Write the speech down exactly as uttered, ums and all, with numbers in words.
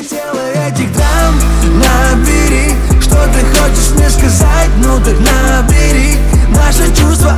Тело этих драм набери, что ты хочешь мне сказать, ну так набери. Наши чувства